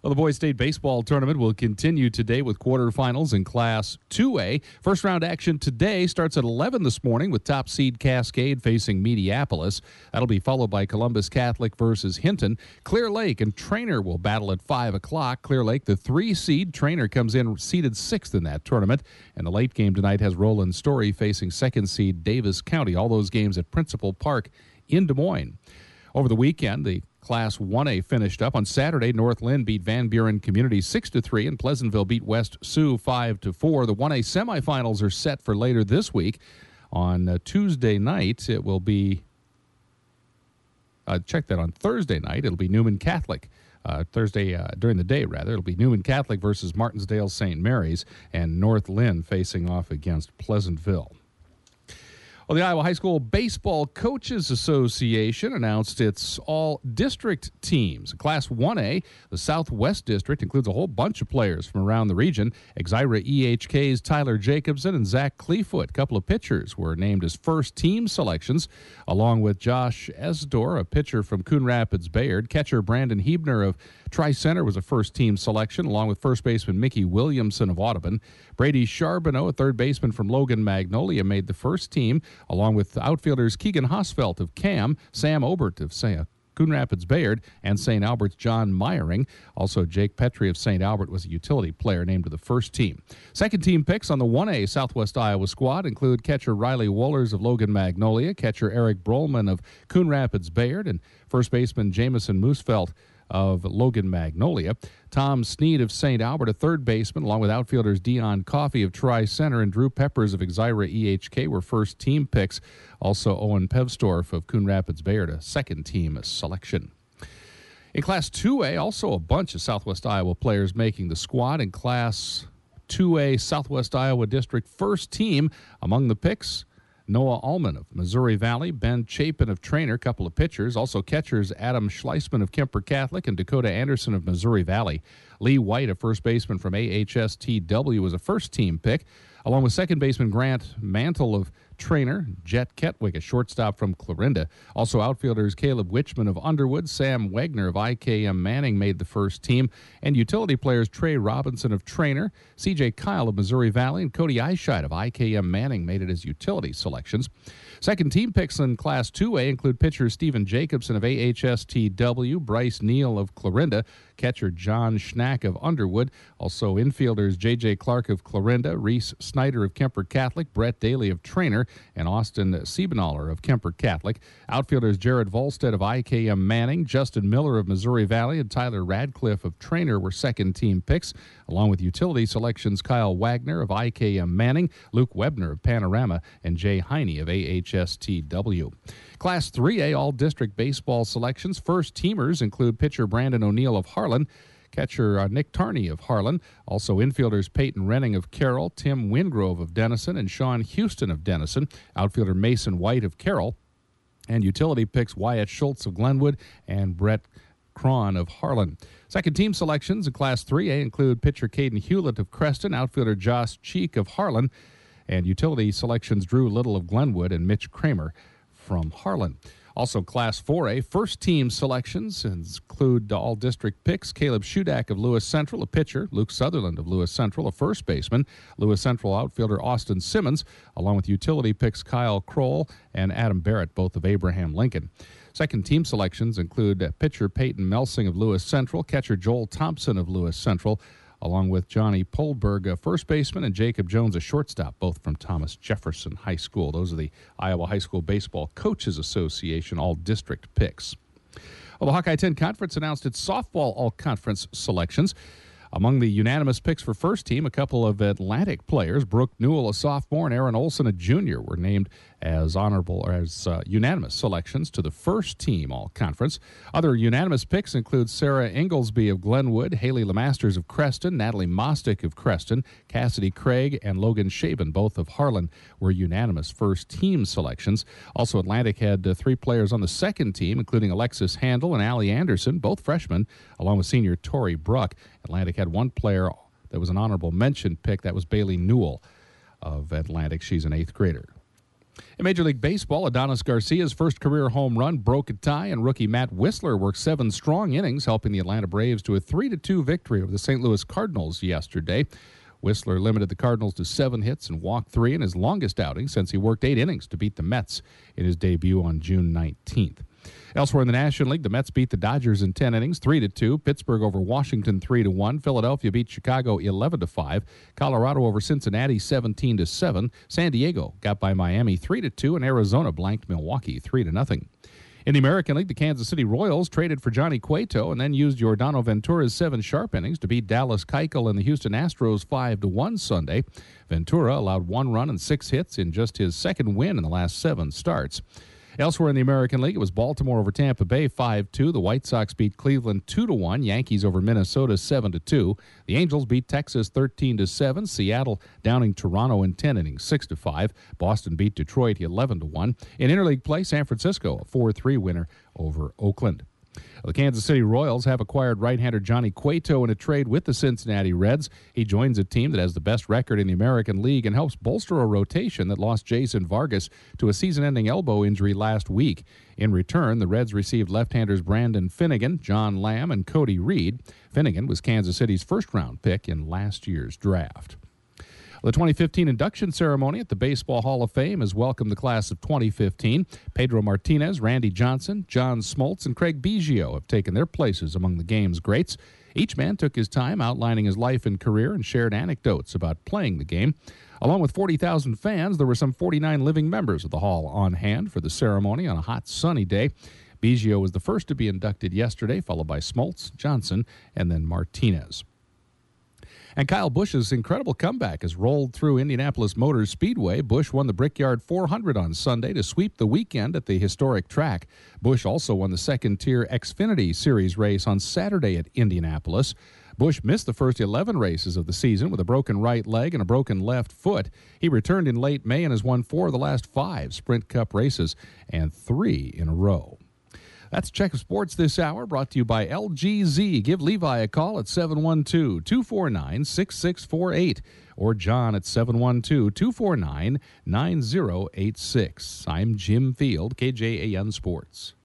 Well, the Boys State Baseball Tournament will continue today with quarterfinals in Class 2A. First round action today starts at 11 this morning with top seed Cascade facing Mediapolis. That'll be followed by Columbus Catholic versus Hinton. Clear Lake and Trainer will battle at 5 o'clock. Clear Lake, the 3 seed. Trainer comes in seeded 6th in that tournament. And the late game tonight has Roland Story facing 2nd seed Davis County. All those games at Principal Park in Des Moines. Over the weekend, the Class 1A finished up. On Saturday, North Lynn beat Van Buren Community 6-3, and Pleasantville beat West Sioux 5-4. The 1A semifinals are set for later this week. On Tuesday night, it will be, check that on Thursday night, it'll be Newman Catholic. Thursday, during the day, rather, it'll be Newman Catholic versus Martinsdale St. Mary's, and North Lynn facing off against Pleasantville. Well, the Iowa High School Baseball Coaches Association announced its all-district teams. Class 1A, the Southwest District, includes a whole bunch of players from around the region. Exira EHK's Tyler Jacobson and Zach Cleefoot, a couple of pitchers, were named as first-team selections, along with Josh Esdor, a pitcher from Coon Rapids Bayard. Catcher Brandon Hebner of Tri-Center was a first-team selection, along with first baseman Mickey Williamson of Audubon. Brady Charbonneau, a third baseman from Logan Magnolia, made the first team, along with outfielders Keegan Hosfeld of Cam, Sam Obert of Coon Rapids Bayard, and St. Albert's John Meyering. Also, Jake Petrie of St. Albert was a utility player named to the first team. Second team picks on the 1A Southwest Iowa squad include catcher Riley Wohlers of Logan Magnolia, catcher Eric Brolman of Coon Rapids Bayard, and first baseman Jamison Moosefelt of Logan Magnolia. Tom Sneed of St. Albert, a third baseman, along with outfielders Dion Coffey of Tri-Center and Drew Peppers of Exira EHK were first-team picks. Also, Owen Pevstorf of Coon Rapids Bayard, a second-team selection. In Class 2A, also a bunch of Southwest Iowa players making the squad. In Class 2A, Southwest Iowa District first team among the picks, Noah Allman of Missouri Valley, Ben Chapin of Trainer, couple of pitchers. Also catchers Adam Schleisman of Kemper Catholic and Dakota Anderson of Missouri Valley. Lee White, a first baseman from AHSTW, was a first-team pick, along with second baseman Grant Mantle of Trainer, Jet Ketwick, a shortstop from Clarinda. Also outfielders Caleb Witchman of Underwood, Sam Wagner of IKM Manning made the first team, and utility players Trey Robinson of Trainer, CJ Kyle of Missouri Valley, and Cody Eichheit of IKM Manning made it as utility selections. Second team picks in Class 2A include pitcher Stephen Jacobson of AHSTW, Bryce Neal of Clarinda, catcher John Schnack of Underwood, also infielders J.J. Clark of Clarinda, Reese Snyder of Kemper Catholic, Brett Daly of Trainer, and Austin Siebenaller of Kemper Catholic. Outfielders Jared Volstead of IKM Manning, Justin Miller of Missouri Valley, and Tyler Radcliffe of Trainer were second-team picks, along with utility selections Kyle Wagner of IKM Manning, Luke Webner of Panorama, and Jay Heine of AHSTW. Class 3A all-district baseball selections. First-teamers include pitcher Brandon O'Neill of Harlan, catcher Nick Tarney of Harlan, also infielders Peyton Renning of Carroll, Tim Wingrove of Denison, and Sean Houston of Denison, outfielder Mason White of Carroll, and utility picks Wyatt Schultz of Glenwood and Brett Cron of Harlan. Second team selections in Class 3A include pitcher Caden Hewlett of Creston, outfielder Josh Cheek of Harlan, and utility selections Drew Little of Glenwood and Mitch Kramer from Harlan. Also, Class 4A first-team selections include all-district picks Caleb Shudak of Lewis Central, a pitcher, Luke Sutherland of Lewis Central, a first baseman, Lewis Central outfielder Austin Simmons, along with utility picks Kyle Kroll and Adam Barrett, both of Abraham Lincoln. Second-team selections include pitcher Peyton Melsing of Lewis Central, catcher Joel Thompson of Lewis Central, along with Johnny Polberg, a first baseman, and Jacob Jones, a shortstop, both from Thomas Jefferson High School. Those are the Iowa High School Baseball Coaches Association all-district picks. Well, the Hawkeye 10 Conference announced its softball all-conference selections. Among the unanimous picks for first team, a couple of Atlantic players, Brooke Newell, a sophomore, and Aaron Olson, a junior, were named as unanimous selections to the first team all-conference. Other unanimous picks include Sarah Inglesby of Glenwood, Haley Lemasters of Creston, Natalie Mostick of Creston, Cassidy Craig, and Logan Shaben, both of Harlan, were unanimous first team selections. Also, Atlantic had three players on the second team, including Alexis Handel and Allie Anderson, both freshmen, along with senior Tori Bruck. Atlantic had one player that was an honorable mention pick. That was Bailey Newell of Atlantic. She's an eighth grader. In Major League Baseball, Adonis Garcia's first career home run broke a tie, and rookie Matt Whistler worked 7 strong innings, helping the Atlanta Braves to a 3-2 victory over the St. Louis Cardinals yesterday. Whistler limited the Cardinals to 7 hits and walked 3 in his longest outing since he worked 8 innings to beat the Mets in his debut on June 19th. Elsewhere in the National League, the Mets beat the Dodgers in 10 innings, 3-2. Pittsburgh over Washington, 3-1. Philadelphia beat Chicago 11-5. Colorado over Cincinnati, 17-7. San Diego got by Miami 3-2, and Arizona blanked Milwaukee 3-0. In the American League, the Kansas City Royals traded for Johnny Cueto and then used Yordano Ventura's 7 sharp innings to beat Dallas Keuchel and the Houston Astros 5-1 Sunday. Ventura allowed 1 run and 6 hits in just his second win in the last 7 starts. Elsewhere in the American League, it was Baltimore over Tampa Bay 5-2. The White Sox beat Cleveland 2-1. Yankees over Minnesota 7-2. The Angels beat Texas 13-7. Seattle downing Toronto in 10 innings 6-5. Boston beat Detroit 11-1. In interleague play, San Francisco a 4-3 winner over Oakland. The Kansas City Royals have acquired right-hander Johnny Cueto in a trade with the Cincinnati Reds. He joins a team that has the best record in the American League and helps bolster a rotation that lost Jason Vargas to a season-ending elbow injury last week. In return, the Reds received left-handers Brandon Finnegan, John Lamb, and Cody Reed. Finnegan was Kansas City's first-round pick in last year's draft. The 2015 induction ceremony at the Baseball Hall of Fame has welcomed the class of 2015. Pedro Martinez, Randy Johnson, John Smoltz, and Craig Biggio have taken their places among the game's greats. Each man took his time outlining his life and career and shared anecdotes about playing the game. Along with 40,000 fans, there were some 49 living members of the Hall on hand for the ceremony on a hot, sunny day. Biggio was the first to be inducted yesterday, followed by Smoltz, Johnson, and then Martinez. And Kyle Busch's incredible comeback has rolled through Indianapolis Motor Speedway. Busch won the Brickyard 400 on Sunday to sweep the weekend at the historic track. Busch also won the second-tier Xfinity Series race on Saturday at Indianapolis. Busch missed the first 11 races of the season with a broken right leg and a broken left foot. He returned in late May and has won 4 of the last 5 Sprint Cup races and 3 in a row. That's Check of Sports this hour, brought to you by LGZ. Give Levi a call at 712-249-6648 or John at 712-249-9086. I'm Jim Field, KJAN Sports.